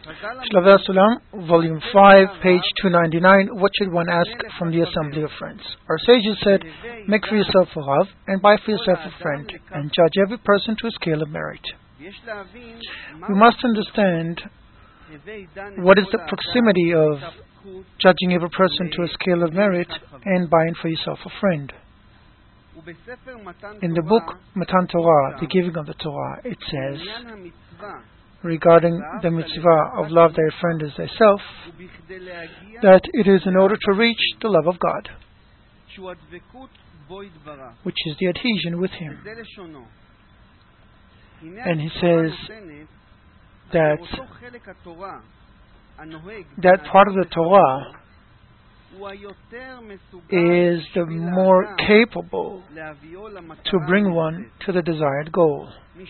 Shlavei Sulam, Volume 5, page 299. What should one ask from the assembly of friends? Our sages said, make for yourself a love, and buy for yourself a friend, and judge every person to a scale of merit. We must understand what is the proximity of judging every person to a scale of merit and buying for yourself a friend. In the book Matan Torah, the giving of the Torah, it says, regarding the mitzvah of love thy friend as thyself, that it is in order to reach the love of God, which is the adhesion with Him. And he says that part of the Torah is the more capable to bring one to the desired goal,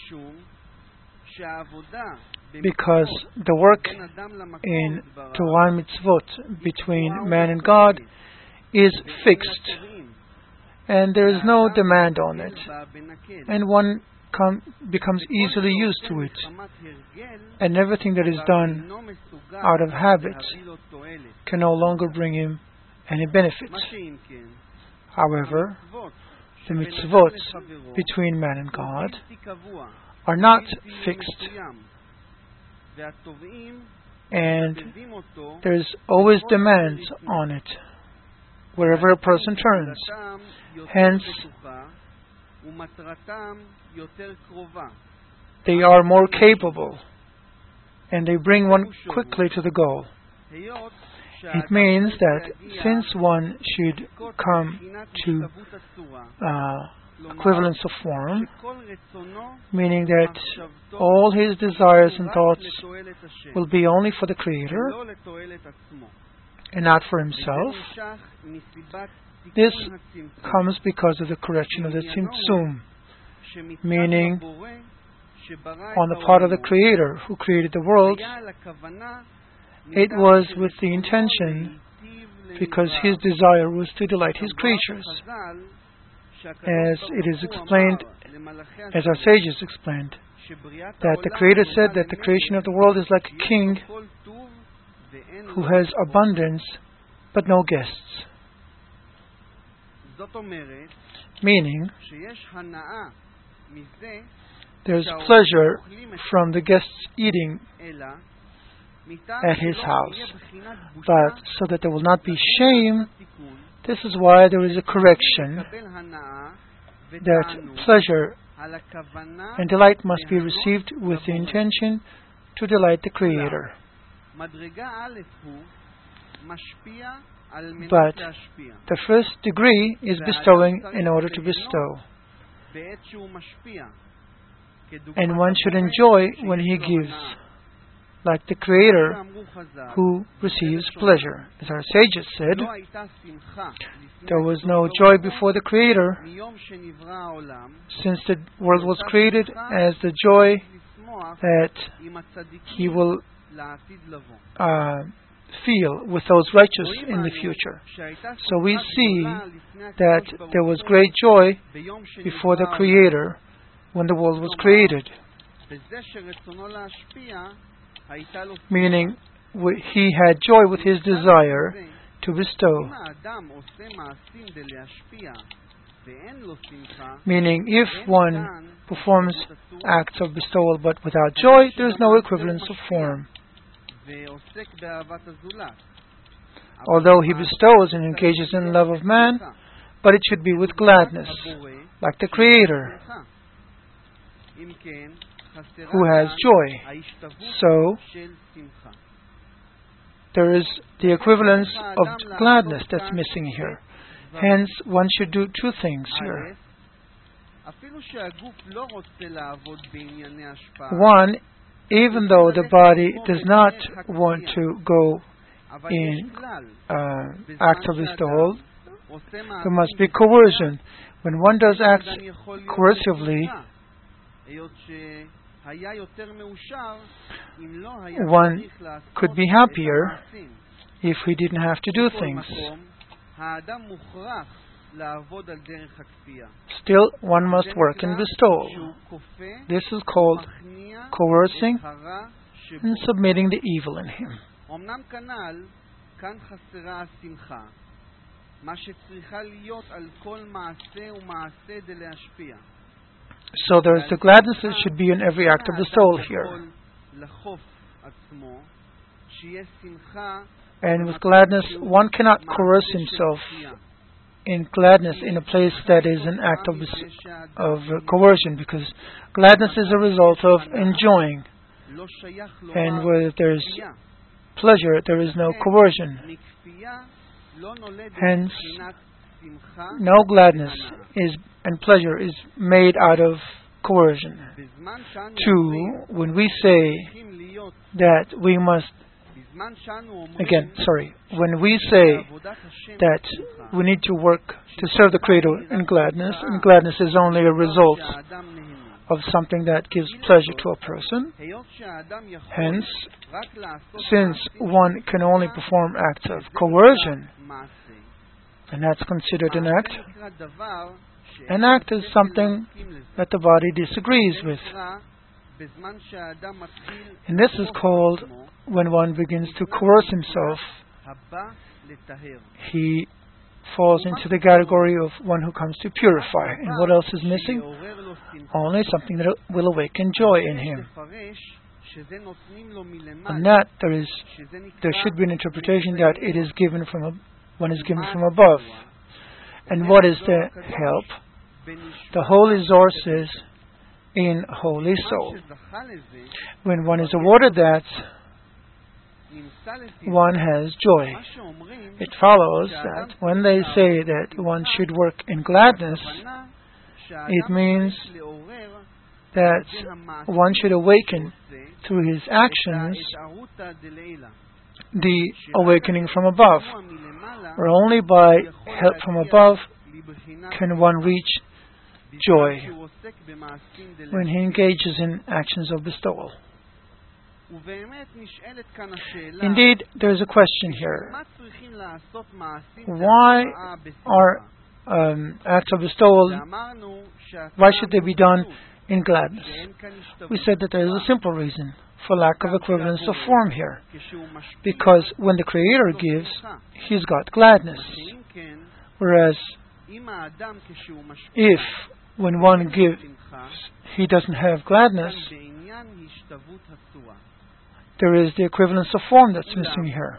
because the work in Torah and mitzvot between man and God is fixed, and there is no demand on it, and one becomes easily used to it, and everything that is done out of habit can no longer bring him any benefit. However, the mitzvot between man and God are not fixed, and there's always demands on it wherever a person turns. Hence, they are more capable, and they bring one quickly to the goal. It means that since one should come to equivalence of form, meaning that all his desires and thoughts will be only for the Creator and not for himself, this comes because of the correction of the Tzimtzum, meaning on the part of the Creator who created the world. It was with the intention, because his desire was to delight his creatures. As it is explained, as our sages explained, that the Creator said that the creation of the world is like a king who has abundance but no guests. Meaning, there's pleasure from the guests eating at his house, but so that there will not be shame, this is why there is a correction that pleasure and delight must be received with the intention to delight the Creator. But the first degree is bestowing in order to bestow. And one should enjoy when he gives, like the Creator who receives pleasure. As our sages said, there was no joy before the Creator since the world was created, as the joy that he will feel with those righteous in the future. So we see that there was great joy before the Creator when the world was created, meaning he had joy with his desire to bestow. Meaning, if one performs acts of bestowal but without joy, there is no equivalence of form. Although he bestows and engages in love of man, but it should be with gladness, like the Creator who has joy. So, there is the equivalence of gladness that's missing here. Hence, one should do two things here. One, even though the body does not want to go in acts of bestowal, there must be coercion. When one does acts coercively, one could be happier if he didn't have to do things. Still, one must work in bestowal. This is called coercing and submitting the evil in him. So there is the gladness that should be in every act of the soul here. And with gladness, one cannot coerce himself in gladness in a place that is an act of coercion, because gladness is a result of enjoying. And where there's pleasure, there is no coercion. Hence, no gladness and pleasure is made out of coercion. 2, when we say that we must, when we say that we need to work to serve the Creator in gladness, and gladness is only a result of something that gives pleasure to a person. Hence, since one can only perform acts of coercion, and that's considered an act. An act is something that the body disagrees with. And this is called when one begins to coerce himself. He falls into the category of one who comes to purify. And what else is missing? Only something that will awaken joy in him. And that there should be an interpretation that it is given from one is given from above. And what is the help? The holy sources in holy soul. When one is awarded that, one has joy. It follows that when they say that one should work in gladness, it means that one should awaken through his actions the awakening from above. Or only by help from above can one reach joy when he engages in actions of bestowal. Indeed, there is a question here. Why are acts of bestowal, why should they be done in gladness? We said that there is a simple reason, for lack of equivalence of form here. Because when the Creator gives, he's got gladness. Whereas, if when one gives, he doesn't have gladness, there is the equivalence of form that's missing here.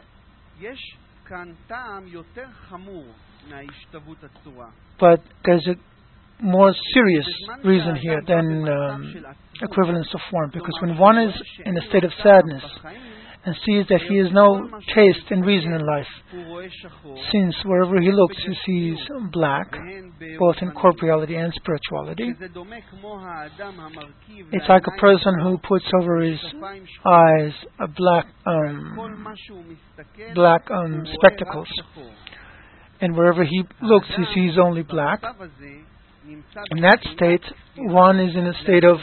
But there's a more serious reason here than equivalence of form, because when one is in a state of sadness and sees that he has no taste and reason in life, since wherever he looks he sees black, both in corporeality and spirituality, it's like a person who puts over his eyes a black spectacles, and wherever he looks he sees only black. In that state, one is in a state of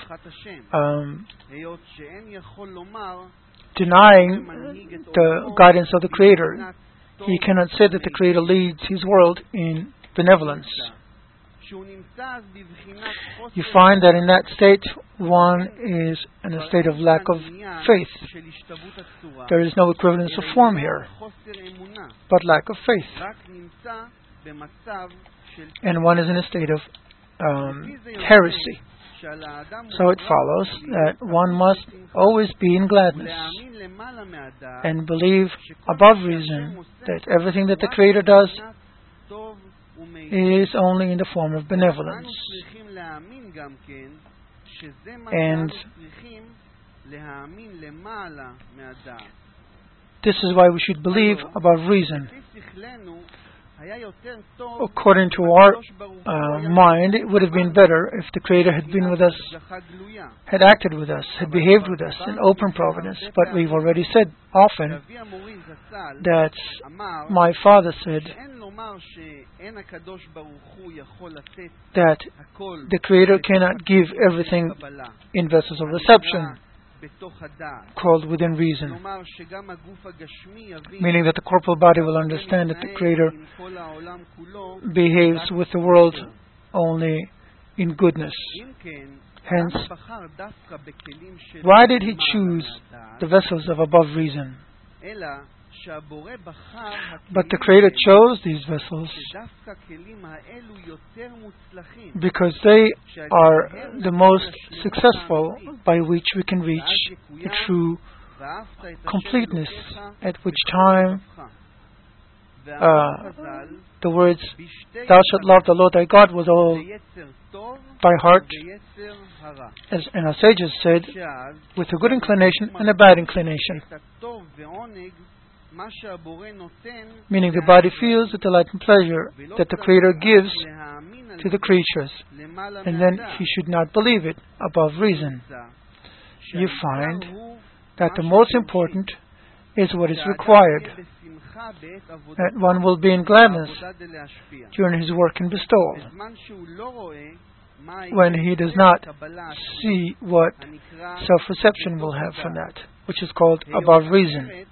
denying the guidance of the Creator. He cannot say that the Creator leads his world in benevolence. You find that in that state, one is in a state of lack of faith. There is no equivalence of form here, but lack of faith. And one is in a state of heresy. So it follows that one must always be in gladness and believe above reason that everything that the Creator does is only in the form of benevolence. And this is why we should believe above reason. According to our mind, it would have been better if the Creator had been with us, had acted with us, had behaved with us in open providence. But we've already said often that my father said that the Creator cannot give everything in vessels of reception, called within reason, meaning that the corporal body will understand that the Creator behaves with the world only in goodness. Hence, why did he choose the vessels of above reason? But the Creator chose these vessels because they are the most successful by which we can reach the true completeness, at which time the words, "Thou shalt love the Lord thy God with all thy heart," and our sages said, with a good inclination and a bad inclination. Meaning the body feels the delight and pleasure that the Creator gives to the creatures, and then he should not believe it above reason. You find that the most important is what is required, that one will be in gladness during his work and bestowal, when he does not see what self-reception will have from that, which is called above reason.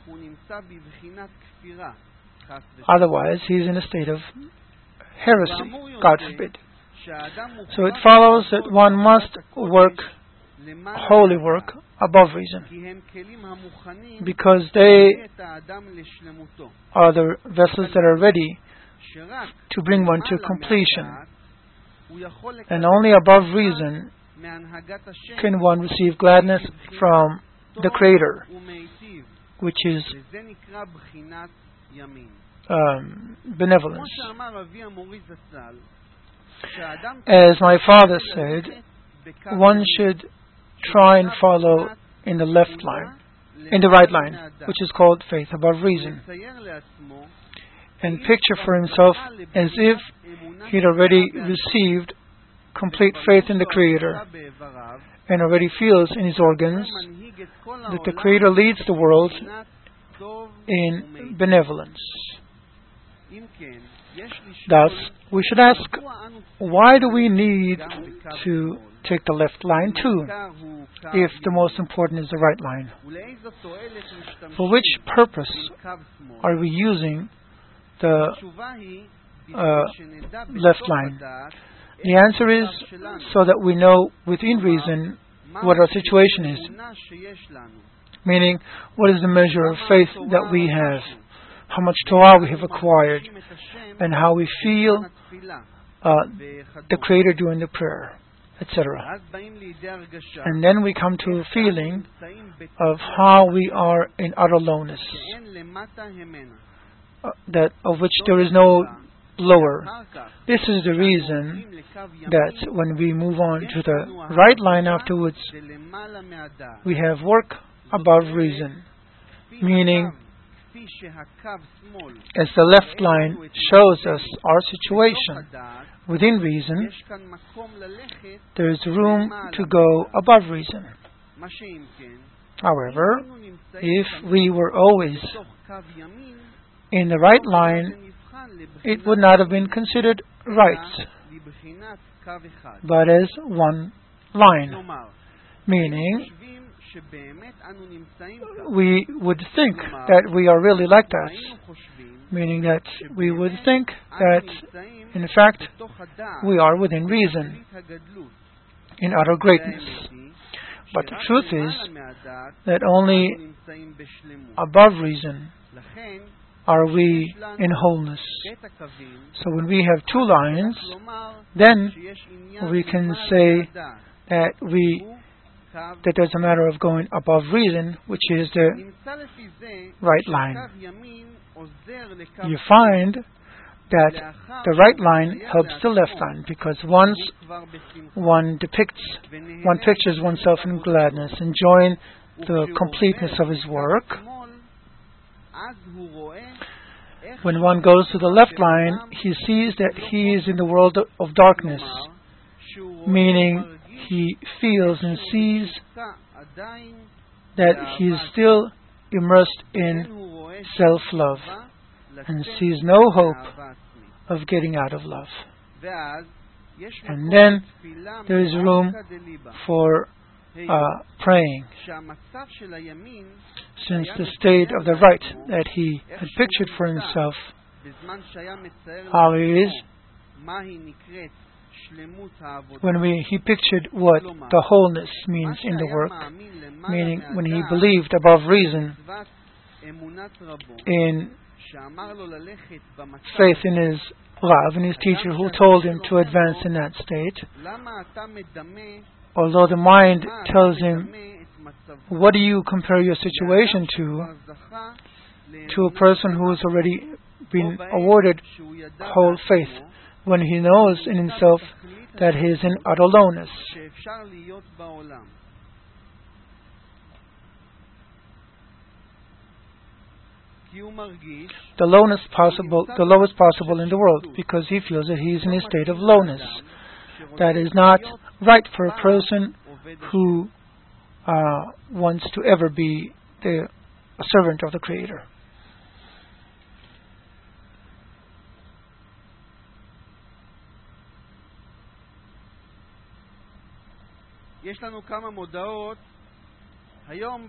Otherwise, he is in a state of heresy, God forbid. So it follows that one must work holy work above reason, because they are the vessels that are ready to bring one to completion. And only above reason can one receive gladness from the Creator, which is benevolence. As my father said, one should try and follow in the left line, in the right line, which is called faith above reason, and picture for himself as if he'd already received complete faith in the Creator, and already feels in his organs that the Creator leads the world in benevolence. Thus, we should ask, why do we need to take the left line too, if the most important is the right line? For which purpose are we using the left line? The answer is so that we know within reason what our situation is, meaning what is the measure of faith that we have, how much Torah we have acquired, and how we feel the Creator during the prayer, etc. And then we come to a feeling of how we are in utter lowness, that of which there is no lower. This is the reason that when we move on to the right line afterwards, we have work above reason, meaning as the left line shows us our situation within reason, there is room to go above reason. However, if we were always in the right line, it would not have been considered right, but as one line, meaning we would think that we are really like that, meaning that we would think that, in fact, we are within reason, in utter greatness. But the truth is that only above reason are we in wholeness. So when we have two lines, then we can say that there's a matter of going above reason, which is the right line. You find that the right line helps the left line, because once one pictures oneself in gladness, enjoying the completeness of his work, when one goes to the left line, he sees that he is in the world of darkness, meaning he feels and sees that he is still immersed in self-love and sees no hope of getting out of love. And then there is room for praying, since the state of the right that he had pictured for himself, how he is, when he pictured what the wholeness means in the work, meaning when he believed above reason in faith in his Rav, in his teacher who told him to advance in that state, although the mind tells him, what do you compare your situation to a person who has already been awarded whole faith, when he knows in himself that he is in utter lowness. The lowest possible in the world, because he feels that he is in a state of lowness. That is not right for a person who wants to ever be a servant of the Creator. יש לנו כמה מודעות. היום